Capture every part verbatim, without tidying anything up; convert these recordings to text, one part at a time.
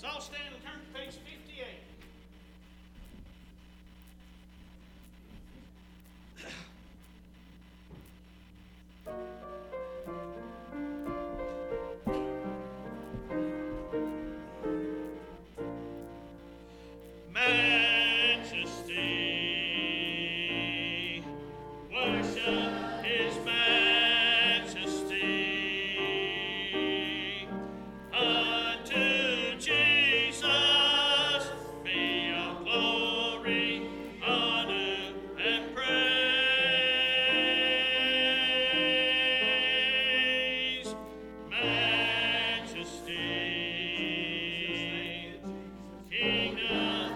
all stand and turn to page fifty-eight. Majesty, worship His majesty. Unto Jesus be all glory, honor, and praise. Majesty, kingdom,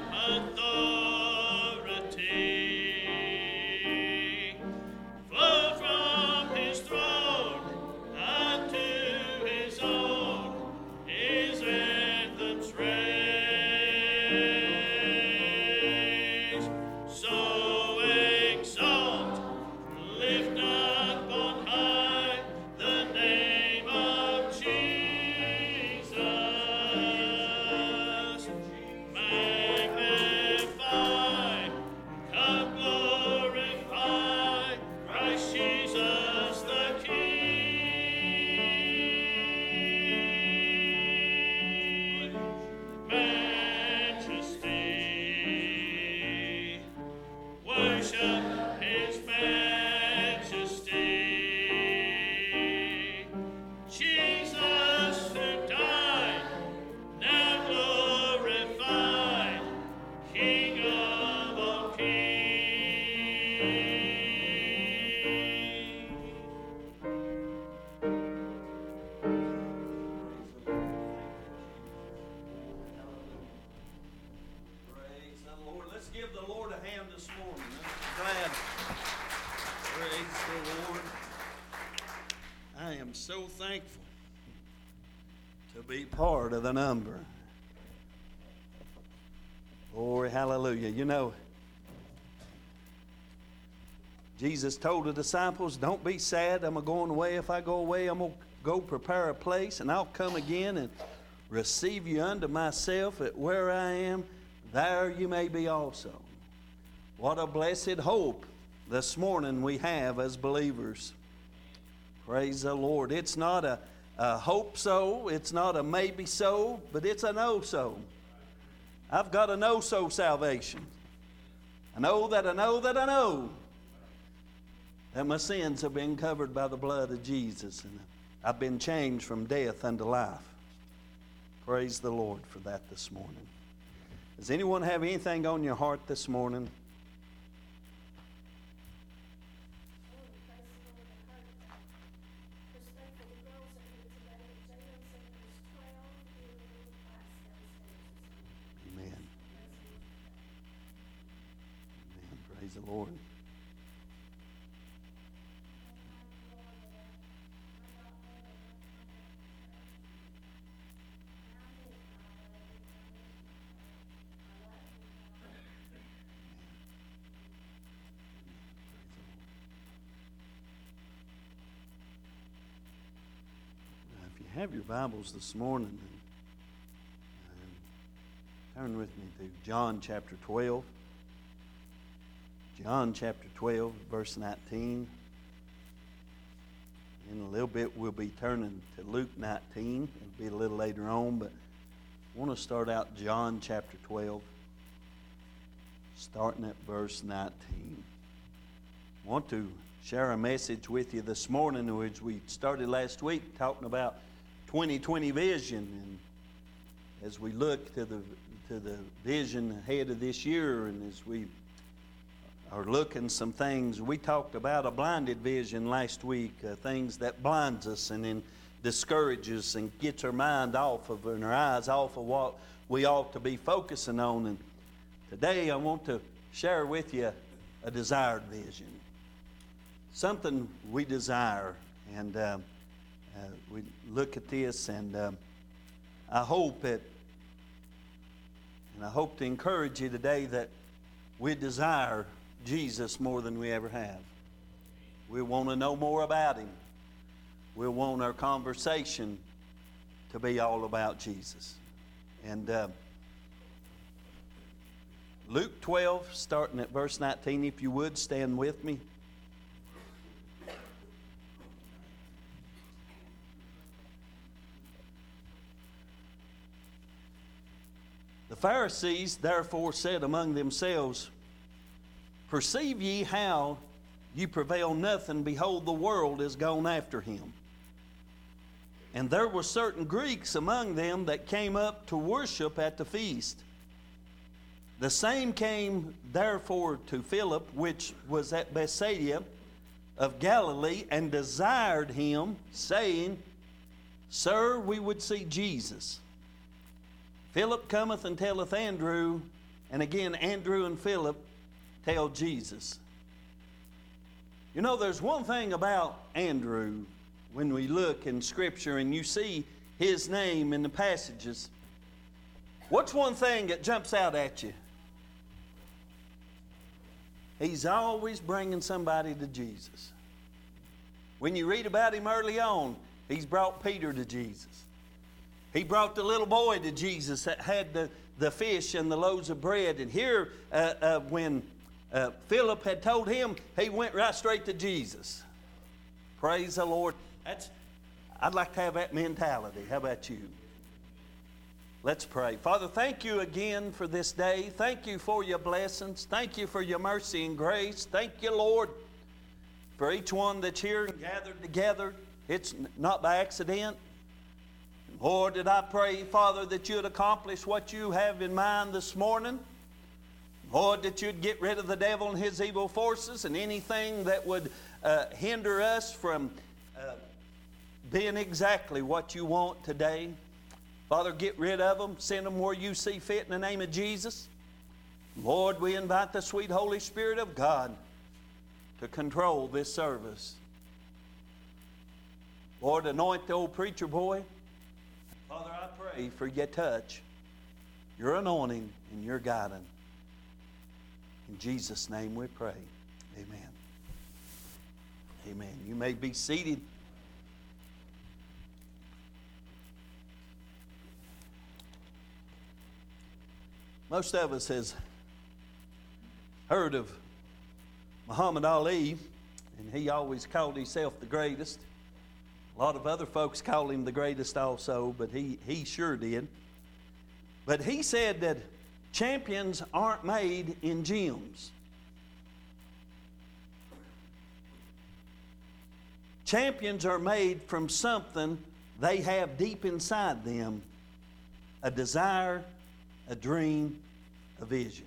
authority, flow from His throne unto His own. His anthems raise. So exalt, lift up on high the name of Jesus. Magnify, come glorify Christ Jesus the King. Majesty, worship His majesty. Jesus who died, now glorified, King of all kings. Praise the Lord. Let's give the Lord a hand this morning. I'm glad. Praise the Lord. I am so thankful to be part of the number. Glory, hallelujah. You know, Jesus told the disciples, don't be sad. I'm going away. If I go away, I'm going to go prepare a place, and I'll come again and receive you unto myself. At where I am, there you may be also. What a blessed hope this morning we have as believers. Praise the Lord. It's not a, a hope so, it's not a maybe so, but it's a know so. I've got a know so salvation. I know that I know that I know that my sins have been covered by the blood of Jesus, and I've been changed from death unto life. Praise the Lord for that this morning. Does anyone have anything on your heart this morning? Amen. Amen. Praise the Lord. If you have your Bibles this morning, uh, turn with me to John chapter twelve. John chapter twelve, verse nineteen. In a little bit, we'll be turning to Luke nineteen. It'll be a little later on, but I want to start out John chapter twelve, starting at verse nineteen. I want to share a message with you this morning, which we started last week, talking about twenty twenty vision. And as we look to the to the vision ahead of this year, and as we are looking some things, we talked about a blinded vision last week, uh, things that blinds us and then discourages and gets our mind off of and our eyes off of what we ought to be focusing on. And today I want to share with you a desired vision, something we desire. And uh, uh, we look at this, and uh, I hope it, and I hope to encourage you today that we desire Jesus more than we ever have. We want to know more about Him. We want our conversation to be all about Jesus. And uh, Luke twelve, starting at verse nineteen, if you would, stand with me. The Pharisees therefore said among themselves, Perceive ye how ye prevail nothing? Behold, the world is gone after him. And there were certain Greeks among them that came up to worship at the feast. The same came therefore to Philip, which was at Bethsaida of Galilee, and desired him, saying, Sir, we would see Jesus. Philip cometh and telleth Andrew, and again Andrew and Philip tell Jesus. You know, there's one thing about Andrew when we look in Scripture and you see his name in the passages. What's one thing that jumps out at you? He's always bringing somebody to Jesus. When you read about him early on, he's brought Peter to Jesus. He brought the little boy to Jesus that had the, the fish and the loaves of bread. And here, uh, uh, when uh, Philip had told him, he went right straight to Jesus. Praise the Lord. That's, I'd like to have that mentality. How about you? Let's pray. Father, thank you again for this day. Thank you for your blessings. Thank you for your mercy and grace. Thank you, Lord, for each one that's here and gathered together. It's not by accident. Lord, did I pray, Father, that you'd accomplish what you have in mind this morning. Lord, that you'd get rid of the devil and his evil forces and anything that would uh, hinder us from uh, being exactly what you want today. Father, get rid of them. Send them where you see fit in the name of Jesus. Lord, we invite the sweet Holy Spirit of God to control this service. Lord, anoint the old preacher boy. Father, I pray for your touch, your anointing, and your guidance. In Jesus' name we pray. Amen. Amen. You may be seated. Most of us has heard of Muhammad Ali, and he always called himself the greatest. A lot of other folks call him the greatest also, but he, he sure did. But he said that champions aren't made in gyms. Champions are made from something they have deep inside them, a desire, a dream, a vision.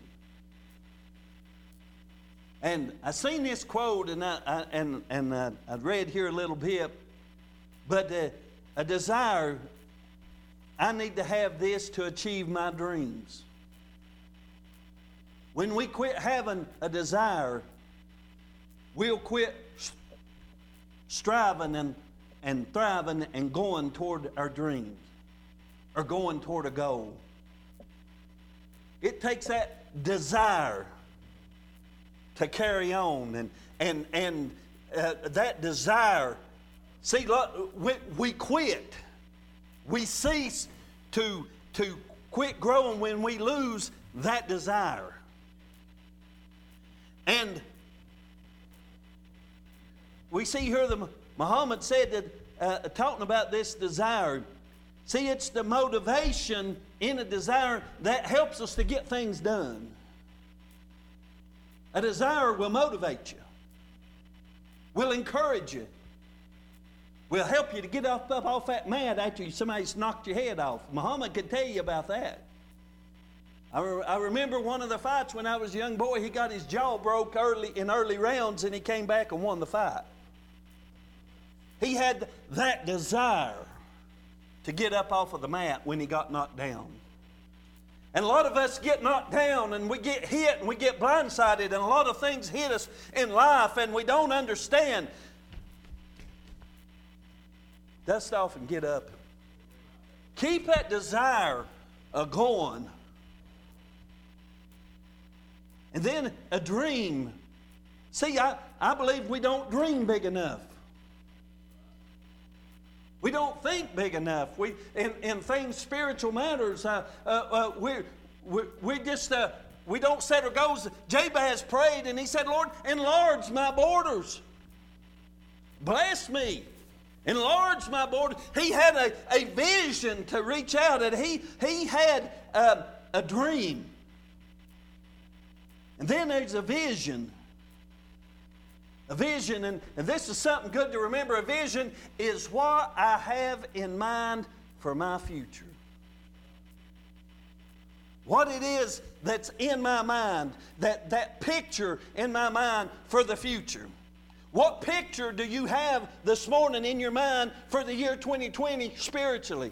And I seen this quote, and I, I and and I, I read here a little bit. But uh, a desire, I need to have this to achieve my dreams. When we quit having a desire, we'll quit striving and, and thriving and going toward our dreams or going toward a goal. It takes that desire to carry on, and, and, and uh, that desire. See, look, we, we quit. We cease to, to quit growing when we lose that desire. And we see here that Muhammad said that, uh, talking about this desire, see, it's the motivation in a desire that helps us to get things done. A desire will motivate you, will encourage you, will help you to get up, up off that mat after somebody's knocked your head off. Muhammad could tell you about that. I, re- I remember one of the fights when I was a young boy. He got his jaw broke early in early rounds, and he came back and won the fight. He had that desire to get up off of the mat when he got knocked down. And a lot of us get knocked down, and we get hit, and we get blindsided, and a lot of things hit us in life, and we don't understand. Dust off and get up. Keep that desire a going. And then a dream. See, I, I believe we don't dream big enough. We don't think big enough. We in, in things, spiritual matters, uh, uh, uh, we we we just uh, we don't set our goals. Jabez prayed and he said, "Lord, enlarge my borders. Bless me. Enlarge my borders." He had a, a vision to reach out, and he he had uh, a dream. And then there's a vision. A vision, and, and this is something good to remember. A vision is what I have in mind for my future. What it is that's in my mind, that, that picture in my mind for the future. What picture do you have this morning in your mind for the year twenty twenty spiritually?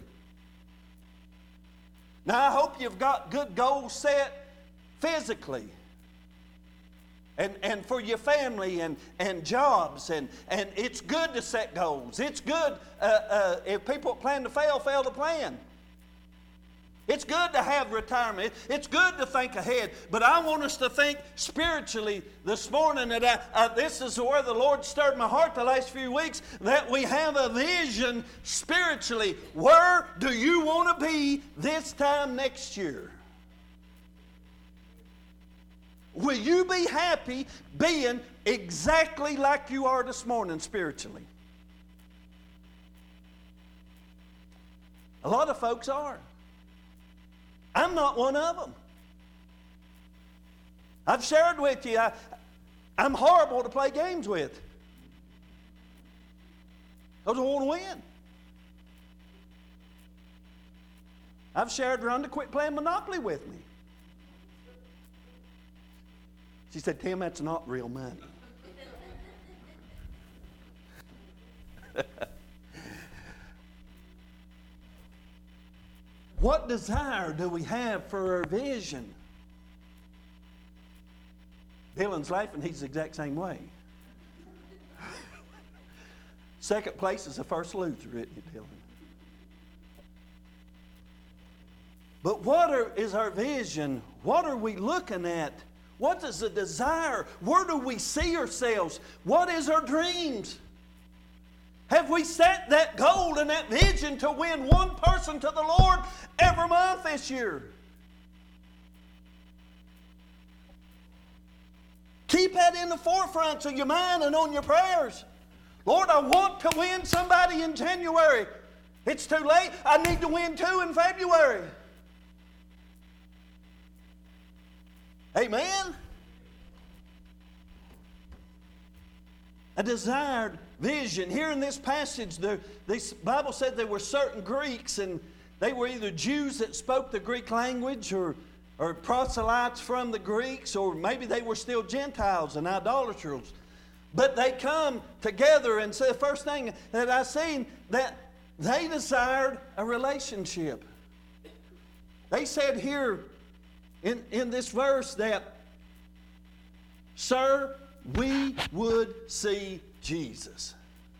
Now, I hope you've got good goals set physically. And, and for your family and, and jobs. And, and it's good to set goals. It's good uh, uh, if people plan to fail, fail to plan. It's good to have retirement. It's good to think ahead. But I want us to think spiritually this morning. That I, uh, this is where the Lord stirred my heart the last few weeks. That we have a vision spiritually. Where do you want to be this time next year? Will you be happy being exactly like you are this morning spiritually? A lot of folks are. I'm not one of them. I've shared with you, I, I'm horrible to play games with. Because I want to win. I've shared Rhonda to quit playing Monopoly with me. She said, "Tim, that's not real money." What desire do we have for our vision? Dylan's laughing. He's the exact same way. Second place is the first loser, isn't it, Dylan? But what are, is our vision? What are we looking at? What is the desire? Where do we see ourselves? What is our dreams? Have we set that goal and that vision to win one person to the Lord every month this year? Keep that in the forefront of your mind and on your prayers. Lord, I want to win somebody in January. It's too late. I need to win two in February. Amen? A desired vision. Here in this passage, the this Bible said there were certain Greeks, and they were either Jews that spoke the Greek language or, or proselytes from the Greeks, or maybe they were still Gentiles and idolaters. But they come together and say, the first thing that I seen, that they desired a relationship. They said here, In, in this verse that, "Sir, we would see Jesus."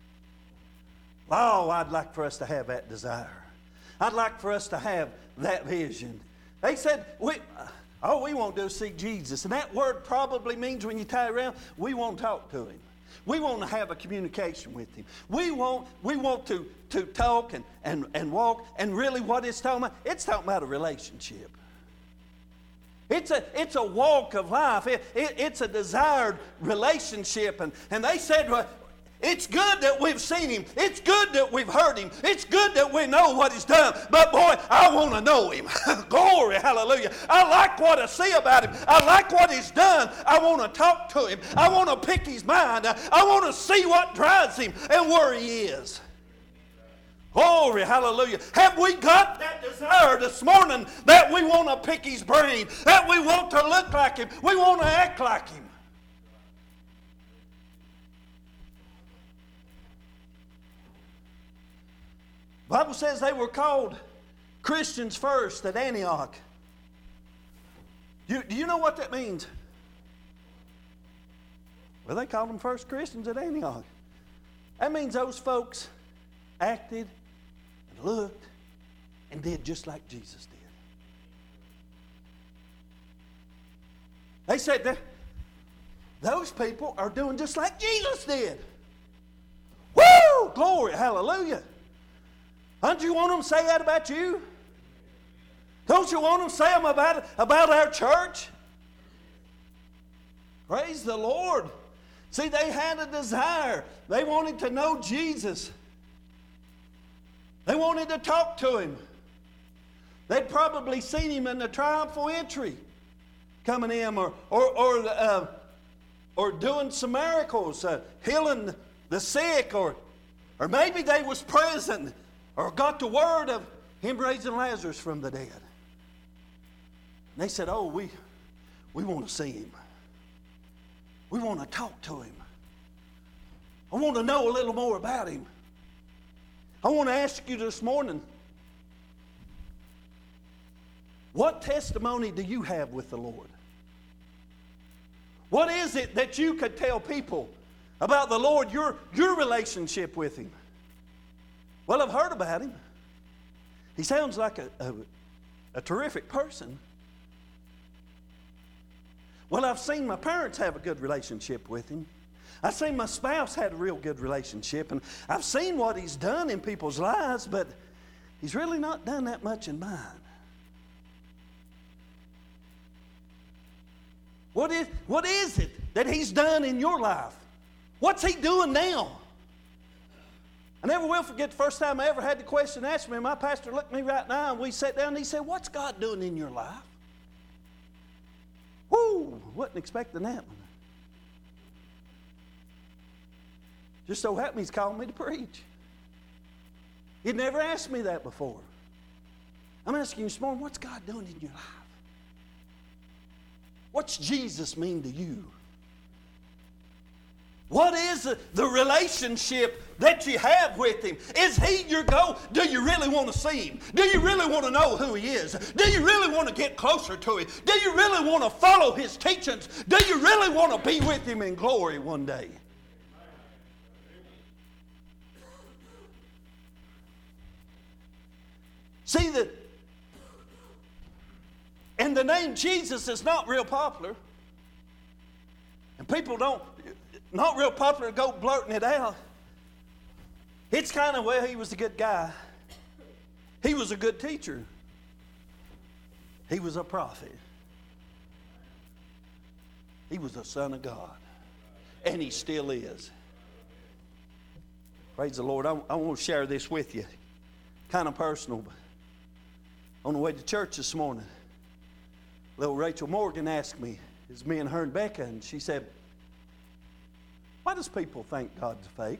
Oh, I'd like for us to have that desire. I'd like for us to have that vision. They said, we, all we want to do is see Jesus. And that word probably means, when you tie it around, we want to talk to Him. We want to have a communication with Him. We want, we want to, to talk and, and, and walk. And really what it's talking about, it's talking about a relationship. It's a, it's a walk of life. It, it, it's a desired relationship. And, and they said, well, it's good that we've seen Him. It's good that we've heard Him. It's good that we know what He's done. But boy, I want to know Him. Glory, hallelujah. I like what I see about Him. I like what He's done. I want to talk to Him. I want to pick His mind. I want to see what drives Him and where He is. Glory, hallelujah. Have we got that desire this morning that we want to pick His brain, that we want to look like Him, we want to act like Him? The Bible says they were called Christians first at Antioch. Do you, do you know what that means? Well, they called them first Christians at Antioch. That means those folks acted and looked and did just like Jesus did. They said that those people are doing just like Jesus did. Woo! Glory, hallelujah. Don't you want them to say that about you? Don't you want them to say them about, about our church? Praise the Lord. See, they had a desire. They wanted to know Jesus. They wanted to talk to him. They'd probably seen him in the triumphal entry coming in, or or or, uh, or doing some miracles, uh, healing the sick, or or maybe they was present or got the word of him raising Lazarus from the dead. And they said, "Oh, we we want to see him. We want to talk to him. I want to know a little more about him." I want to ask you this morning, what testimony do you have with the Lord? What is it that you could tell people about the Lord, your, your relationship with him? Well, I've heard about him. He sounds like a, a, a terrific person. Well, I've seen my parents have a good relationship with him. I've seen my spouse had a real good relationship, and I've seen what he's done in people's lives, but he's really not done that much in mine. What is, what is it that he's done in your life? What's he doing now? I never will forget the first time I ever had the question asked me. My pastor looked at me right now, and we sat down, and he said, "What's God doing in your life?" Whoo! Wasn't expecting that one. Just so happened he's called me to preach. He'd never asked me that before. I'm asking you this morning, what's God doing in your life? What's Jesus mean to you? What is the, the relationship that you have with him? Is he your goal? Do you really want to see him? Do you really want to know who he is? Do you really want to get closer to him? Do you really want to follow his teachings? Do you really want to be with him in glory one day? See, the, and the name Jesus is not real popular. And people don't, not real popular to go blurting it out. It's kind of, well, he was a good guy. He was a good teacher. He was a prophet. He was a son of God. And he still is. Praise the Lord. I, I want to share this with you. Kind of personal, but on the way to church this morning, little Rachel Morgan asked me, it's me and her and Becca, and she said, "Why does people think God's fake?"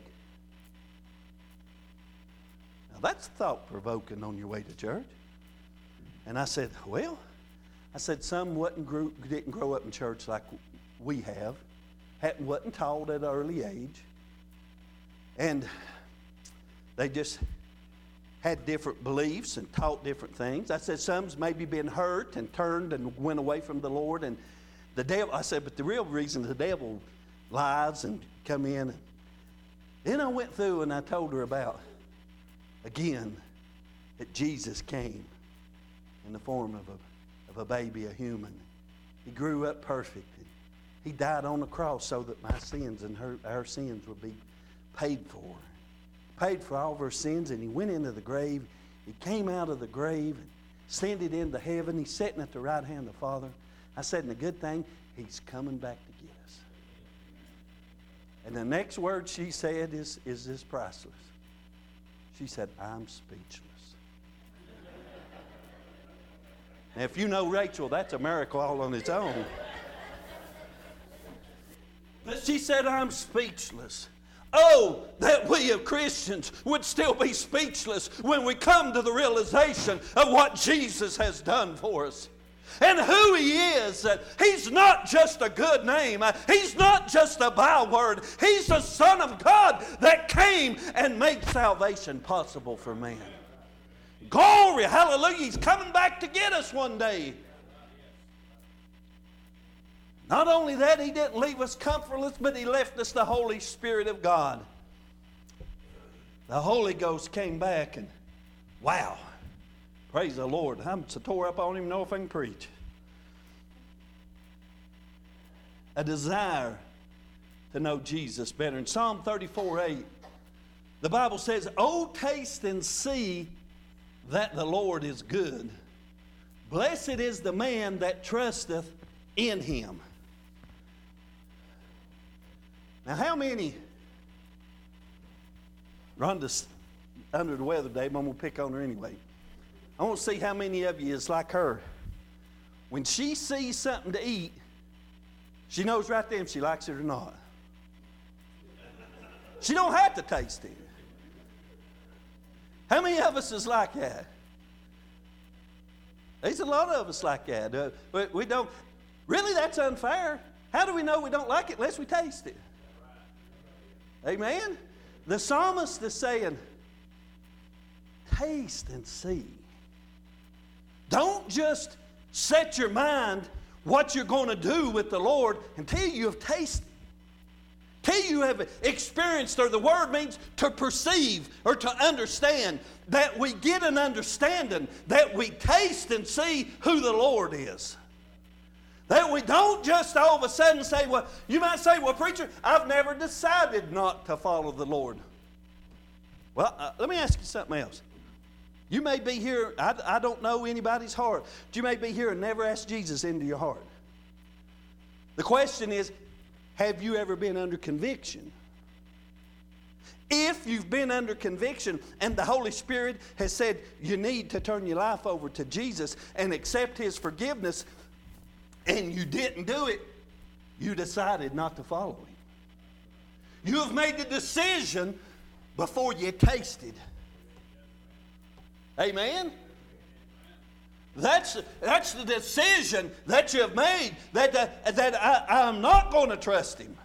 Now that's thought-provoking on your way to church. And I said, well, I said some wasn't grew, didn't grow up in church like we have, hadn't wasn't taught at an early age, and they just had different beliefs and taught different things. I said some's maybe been hurt and turned and went away from the Lord. And the devil, I said, but the real reason the devil lies and come in. And then I went through and I told her about, again, that Jesus came in the form of a, of a baby, a human. He grew up perfect. He died on the cross so that my sins and her, our sins would be paid for. Paid for all of our sins, and he went into the grave. He came out of the grave and ascended into heaven. He's sitting at the right hand of the Father. I said, and the good thing, he's coming back to get us. And the next word she said is, is this priceless. She said, "I'm speechless." Now, if you know Rachel, that's a miracle all on its own. But she said, "I'm speechless." Oh, that we as Christians would still be speechless when we come to the realization of what Jesus has done for us. And who he is. He's not just a good name. He's not just a byword. He's the Son of God that came and made salvation possible for man. Glory, hallelujah. He's coming back to get us one day. Not only that, he didn't leave us comfortless, but he left us the Holy Spirit of God. The Holy Ghost came back and, wow, praise the Lord. I'm so tore up, I don't even know if I can preach. A desire to know Jesus better. In Psalm thirty-four eight, The Bible says, "Oh, taste and see that the Lord is good. Blessed is the man that trusteth in him." Now, how many, Rhonda's under the weather, Dave, I'm going to pick on her anyway. I want to see how many of you is like her. When she sees something to eat, she knows right then if she likes it or not. She don't have to taste it. How many of us is like that? There's a lot of us like that. Uh, we, we don't. Really, that's unfair. How do we know we don't like it unless we taste it? Amen? The psalmist is saying, taste and see. Don't just set your mind what you're going to do with the Lord until you have tasted. Till you have experienced, or the word means to perceive or to understand, that we get an understanding, that we taste and see who the Lord is. That we don't just all of a sudden say, well, you might say, well, preacher, I've never decided not to follow the Lord. Well, uh, let me ask you something else. You may be here, I, I don't know anybody's heart, but you may be here and never ask Jesus into your heart. The question is, have you ever been under conviction? If you've been under conviction and the Holy Spirit has said you need to turn your life over to Jesus and accept His forgiveness, and you didn't do it, you decided not to follow Him. You have made the decision before you tasted. Amen? That's, that's the decision that you have made, that, uh, that I, I'm not going to trust Him.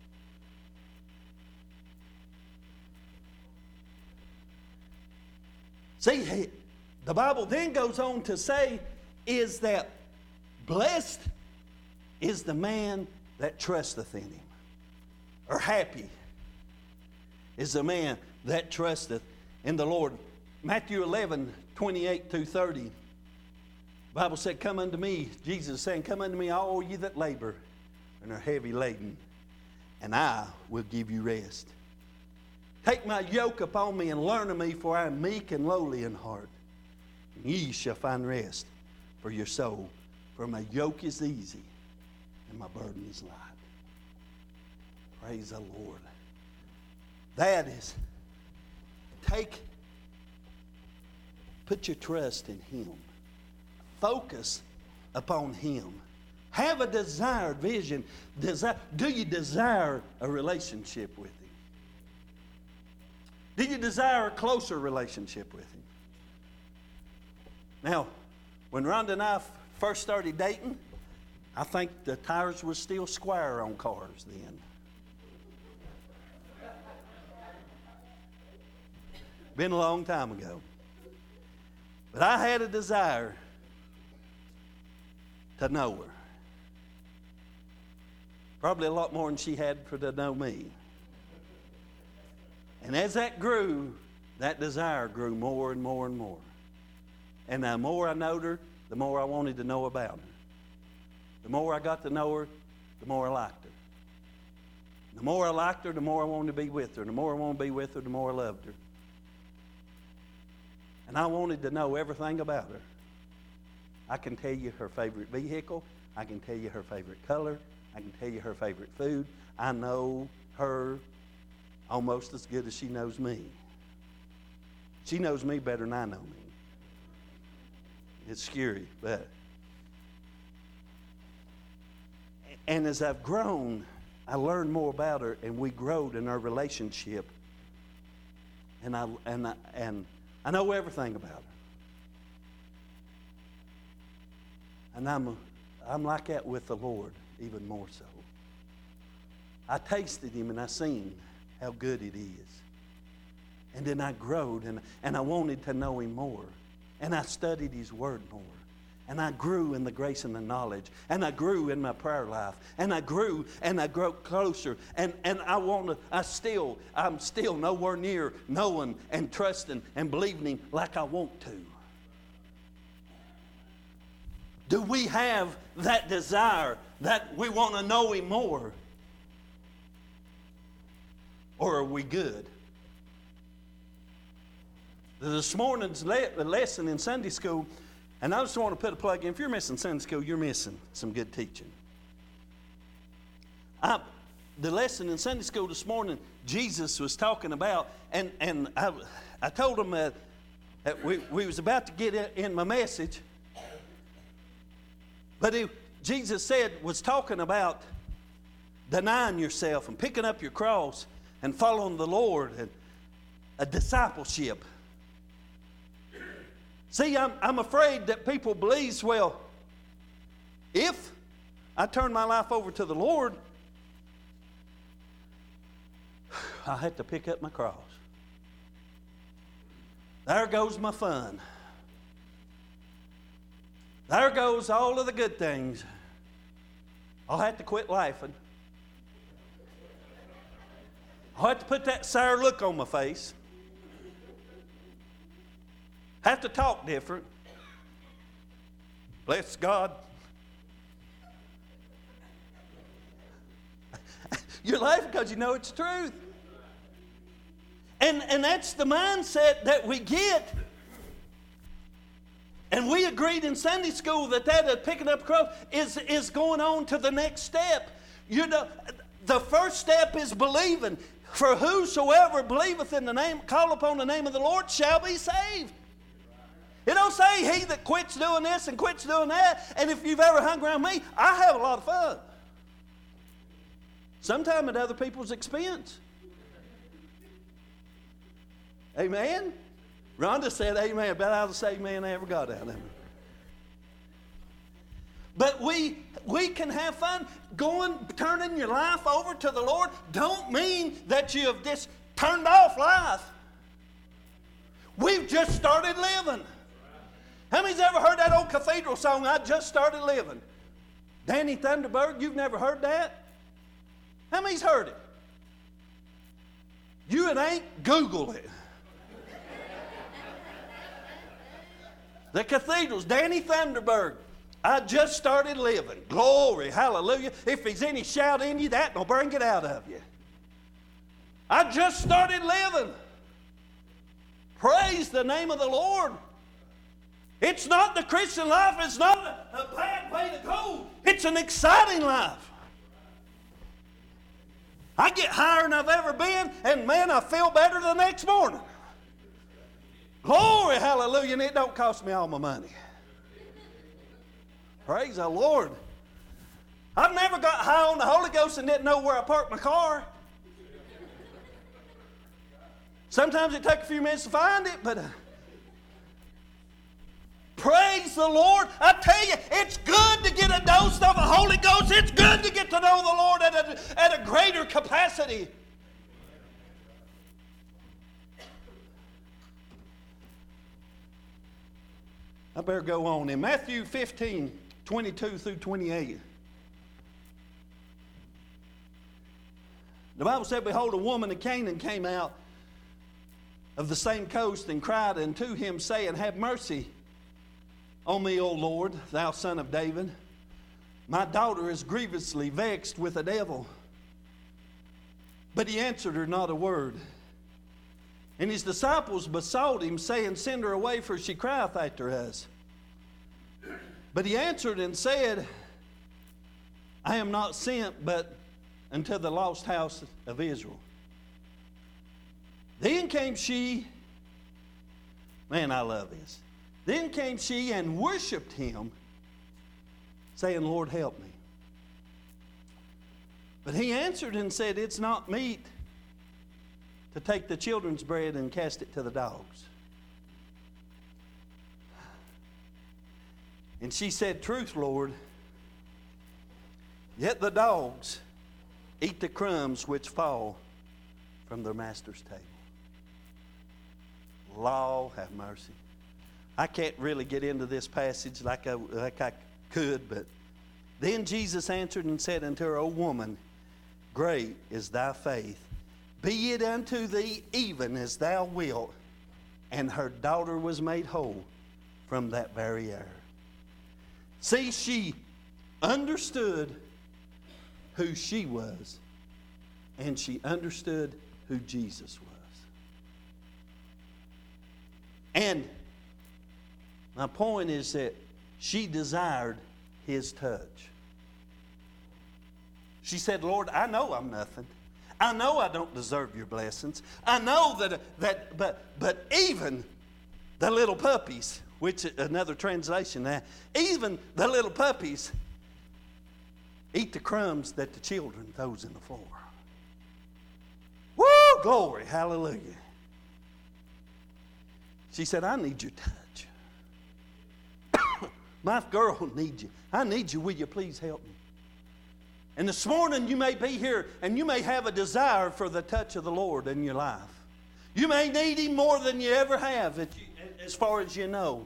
See, the Bible then goes on to say is that blessed is the man that trusteth in Him. Or happy is the man that trusteth in the Lord. Matthew eleven, twenty-eight through thirty. The Bible said, come unto me, Jesus is saying, come unto me all ye that labor and are heavy laden, and I will give you rest. Take my yoke upon me and learn of me, for I am meek and lowly in heart, and ye shall find rest for your soul. For my yoke is easy and my burden is light. Praise the Lord. That is, take, put your trust in Him. Focus upon Him. Have a desired vision. Desire, do you desire a relationship with Him? Do you desire a closer relationship with Him? Now, when Rhonda and I first started dating, I think the tires were still square on cars then. Been a long time ago. But I had a desire to know her. Probably a lot more than she had for to know me. And as that grew, that desire grew more and more and more. And the more I knowed her, the more I wanted to know about her. The more I got to know her, the more I liked her. The more I liked her, the more I wanted to be with her. The more I wanted to be with her, the more I loved her. And I wanted to know everything about her. I can tell you her favorite vehicle. I can tell you her favorite color. I can tell you her favorite food. I know her almost as good as she knows me. She knows me better than I know me. It's scary, but... And as I've grown, I learned more about her, and we growed in our relationship. And I, and I, and I know everything about her. And I'm, I'm like that with the Lord, even more so. I tasted Him and I seen how good it is. And then I growed and, and I wanted to know Him more. And I studied His Word more. And I grew in the grace and the knowledge. And I grew in my prayer life. And I grew and I grew closer. And, and I want to, I still, I'm still nowhere near knowing and trusting and believing Him like I want to. Do we have that desire that we want to know Him more? Or are we good? This morning's le- lesson in Sunday school, and I just want to put a plug in. If you're missing Sunday school, you're missing some good teaching. I, the lesson in Sunday school this morning, Jesus was talking about, and, and I, I told him that, that we, we was about to get in my message, but he, Jesus said, was talking about denying yourself and picking up your cross and following the Lord and a discipleship. See, I'm, I'm afraid that people believe, well, if I turn my life over to the Lord, I have to pick up my cross. There goes my fun. There goes all of the good things. I'll have to quit laughing. I'll have to put that sour look on my face. Have to talk different. Bless God. You're laughing because you know it's truth. And, and that's the mindset that we get. And we agreed in Sunday school that that uh, picking up cross is, is going on to the next step. You know, the first step is believing. For whosoever believeth in the name, call upon the name of the Lord, shall be saved. It don't say he that quits doing this and quits doing that. And if you've ever hung around me, I have a lot of fun. Sometimes at other people's expense. Amen? Rhonda said amen, but I was the same man I ever got out of him. But we we can have fun. Going, turning your life over to the Lord don't mean that you have just turned off life. We've just started living. How many's ever heard that old cathedral song, I Just Started Living? Danny Thunderberg, you've never heard that? How many's heard it? You it ain't, Google it. The cathedrals, Danny Thunderberg, I just started living. Glory, hallelujah. If there's any shout in you, that will bring it out of you. I just started living. Praise the name of the Lord. It's not the Christian life. It's not a, a bad way to go. It's an exciting life. I get higher than I've ever been, and man, I feel better the next morning. Glory, hallelujah, and it don't cost me all my money. Praise the Lord. I've never got high on the Holy Ghost and didn't know where I parked my car. Sometimes it takes a few minutes to find it, but uh, praise the Lord. I tell you, it's good to get a dose of the Holy Ghost. It's good to get to know the Lord at a, at a greater capacity. I better go on. In Matthew fifteen, twenty-two through twenty-eight, the Bible said, behold, a woman of Canaan came out of the same coast and cried unto him, saying, have mercy on me, O Lord, thou son of David. My daughter is grievously vexed with a devil. But he answered her not a word. And his disciples besought him, saying, send her away, for she crieth after us. But he answered and said, I am not sent but unto the lost house of Israel. Then came she, man, I love this. Then came she and worshipped him, saying, Lord, help me. But he answered and said, it's not meet to take the children's bread and cast it to the dogs. And she said, truth, Lord, yet the dogs eat the crumbs which fall from their master's table. Lord, have mercy. I can't really get into this passage like I, like I could, but then Jesus answered and said unto her, O woman, great is thy faith. Be it unto thee even as thou wilt. And her daughter was made whole from that very hour. See, she understood who she was, and she understood who Jesus was. And my point is that she desired his touch. She said, Lord, I know I'm nothing. I know I don't deserve your blessings. I know that, that but, but even the little puppies, which another translation now, even the little puppies eat the crumbs that the children throws in the floor. Woo, glory, hallelujah. She said, I need your touch. My girl needs you. I need you. Will you please help me? And this morning you may be here and you may have a desire for the touch of the Lord in your life. You may need Him more than you ever have, as far as you know.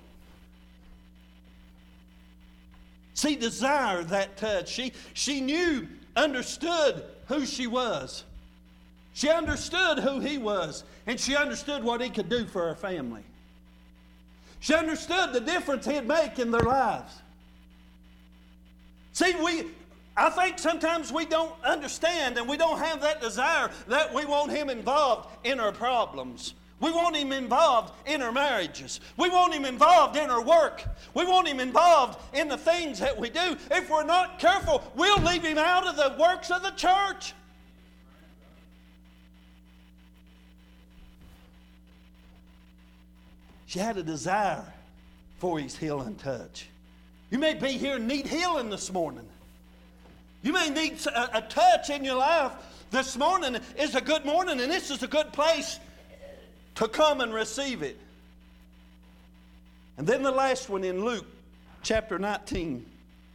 She desired that touch. She, she knew, understood who she was. She understood who He was. And she understood what He could do for her family. She understood the difference He'd make in their lives. See, we, I think sometimes we don't understand and we don't have that desire that we want Him involved in our problems. We want Him involved in our marriages. We want Him involved in our work. We want Him involved in the things that we do. If we're not careful, we'll leave Him out of the works of the church. She had a desire for His healing touch. You may be here and need healing this morning. You may need a, a touch in your life. This morning is a good morning, and this is a good place to come and receive it. And then the last one in Luke chapter nineteen.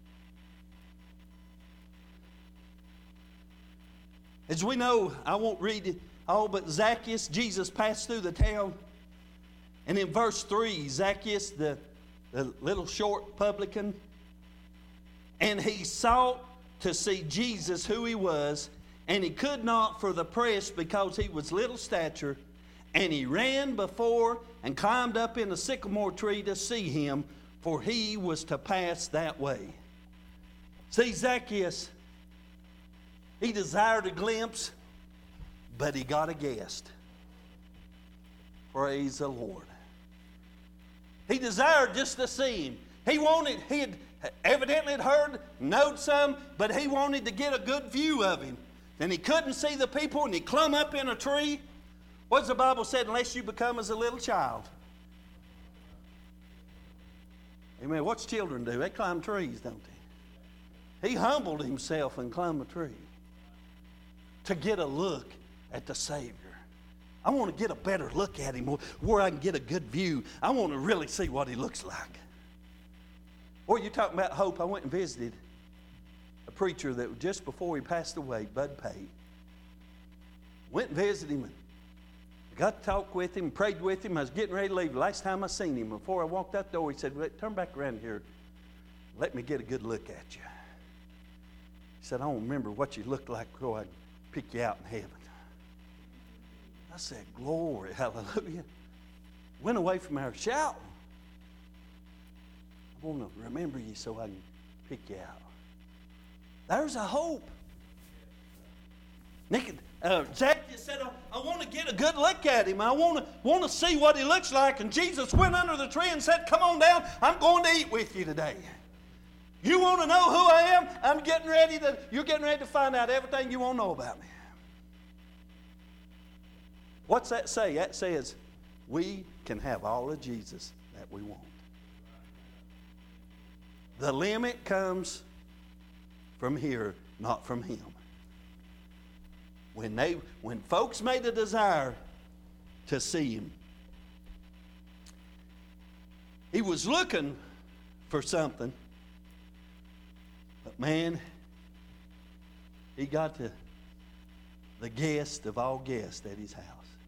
As we know, I won't read it all, but Zacchaeus, Jesus passed through the town. And in verse three, Zacchaeus, the, the little short publican, and he sought to see Jesus, who He was, and he could not for the press because he was little stature, and he ran before and climbed up in a sycamore tree to see Him, for he was to pass that way. See, Zacchaeus, he desired a glimpse, but he got a guest. Praise the Lord. He desired just to see Him. He wanted, he had evidently had heard, knowed some, but he wanted to get a good view of Him. And he couldn't see the people, and he clumb up in a tree. What's the Bible said? Unless you become as a little child. Amen. What's children do? They climb trees, don't they? He humbled himself and climbed a tree to get a look at the Savior. I want to get a better look at Him where I can get a good view. I want to really see what He looks like. Or you talking about hope. I went and visited a preacher that just before he passed away, Bud Pate. Went and visited him and got to talk with him, prayed with him. I was getting ready to leave. Last time I seen him, before I walked out the door, he said, turn back around here. Let me get a good look at you. He said, I don't remember what you looked like before I pick you out in heaven. I said, glory, hallelujah. Went away from our shouting. I want to remember you so I can pick you out. There's a hope. Nick, uh, Zacchaeus said, I, I want to get a good look at Him. I want to want to see what He looks like. And Jesus went under the tree and said, come on down. I'm going to eat with you today. You want to know who I am? I'm getting ready to, you're getting ready to find out everything you want to know about me. What's that say? That says we can have all of Jesus that we want. The limit comes from here, not from Him. When they, when folks made a desire to see Him, He was looking for something, but man, He got to the guest of all guests at His house.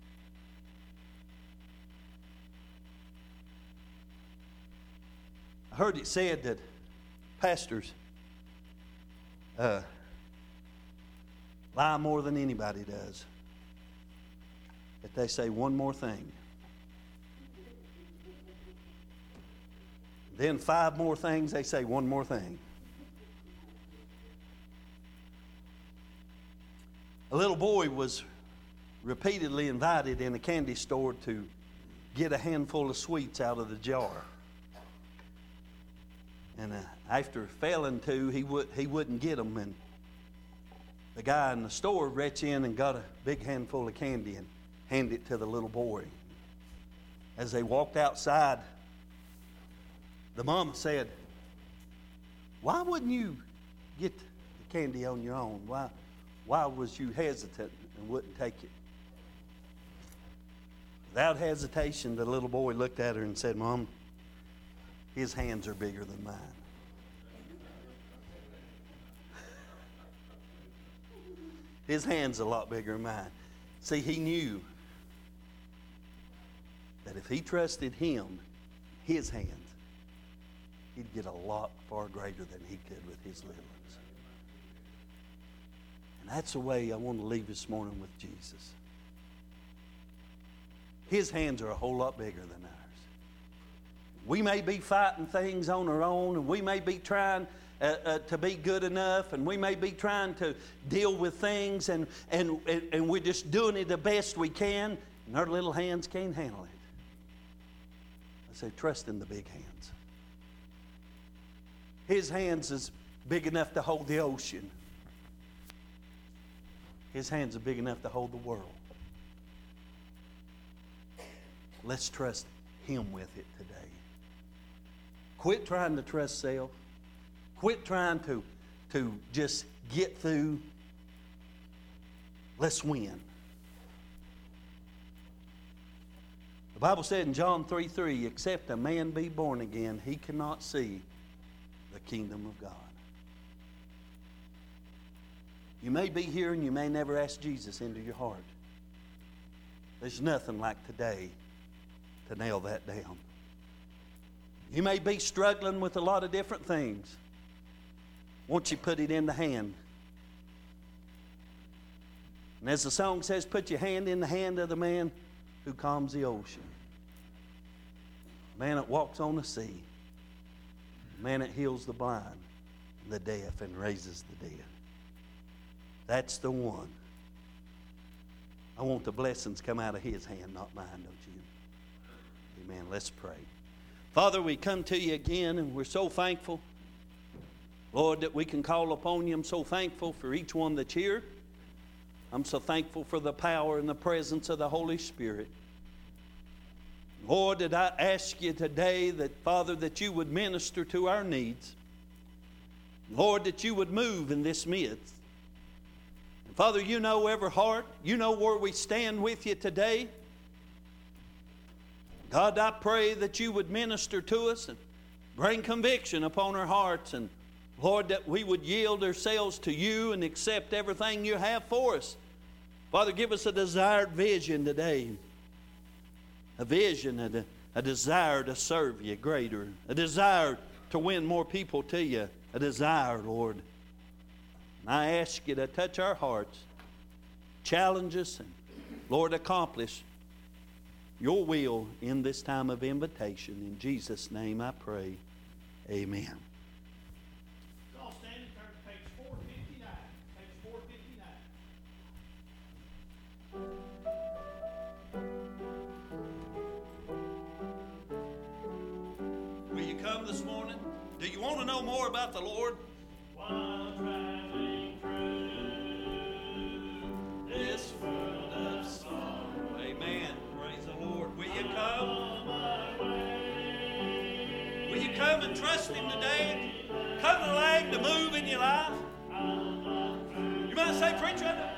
I heard it said that pastors uh, lie more than anybody does. If they say one more thing, then five more things, they say one more thing. A little boy was repeatedly invited in a candy store to get a handful of sweets out of the jar. And uh, after failing to, he, would, he wouldn't get them. And the guy in the store reached in and got a big handful of candy and handed it to the little boy. As they walked outside, the mama said, "Why wouldn't you get the candy on your own? Why, why was you hesitant and wouldn't take it?" Without hesitation, the little boy looked at her and said, "Mom, his hands are bigger than mine." His hand's a lot bigger than mine. See, he knew that if he trusted him, his hands, he'd get a lot far greater than he could with his little ones. And that's the way I want to leave this morning with Jesus. His hands are a whole lot bigger than ours. We may be fighting things on our own, and we may be trying uh, uh, to be good enough, and we may be trying to deal with things, and, and, and we're just doing it the best we can, and our little hands can't handle it. I say, trust in the big hands. His hands is big enough to hold the ocean. His hands are big enough to hold the world. Let's trust him with it today. Quit trying to trust self. Quit trying to, to just get through. Let's win. The Bible said in John three three, except a man be born again, he cannot see the kingdom of God. You may be here and you may never ask Jesus into your heart. There's nothing like today to nail that down. You may be struggling with a lot of different things. Once you put it in the hand. And as the song says, put your hand in the hand of the man who calms the ocean. The man that walks on the sea. The man that heals the blind and the deaf and raises the dead. That's the one. I want the blessings come out of his hand, not mine, don't you? Amen. Let's pray. Father, we come to you again, and we're so thankful, Lord, that we can call upon you. I'm so thankful for each one that's here. I'm so thankful for the power and the presence of the Holy Spirit. Lord, that I ask you today that, Father, that you would minister to our needs. Lord, that you would move in this midst. And Father, you know every heart. You know where we stand with you today. God, I pray that you would minister to us and bring conviction upon our hearts. And Lord, that we would yield ourselves to you and accept everything you have for us. Father, give us a desired vision today. A vision, a, a desire to serve you greater. A desire to win more people to you. A desire, Lord. And I ask you to touch our hearts. Challenge us and, Lord, accomplish your will in this time of invitation. In Jesus' name I pray. Amen. Y'all stand and turn to page four fifty-nine. Page four fifty-nine. Will you come this morning? Do you want to know more about the Lord? While traveling through this world of sorrow. Amen. Praise the Lord. Will you come? Will you come and trust him today? Come along to move in your life. You might say, preacher,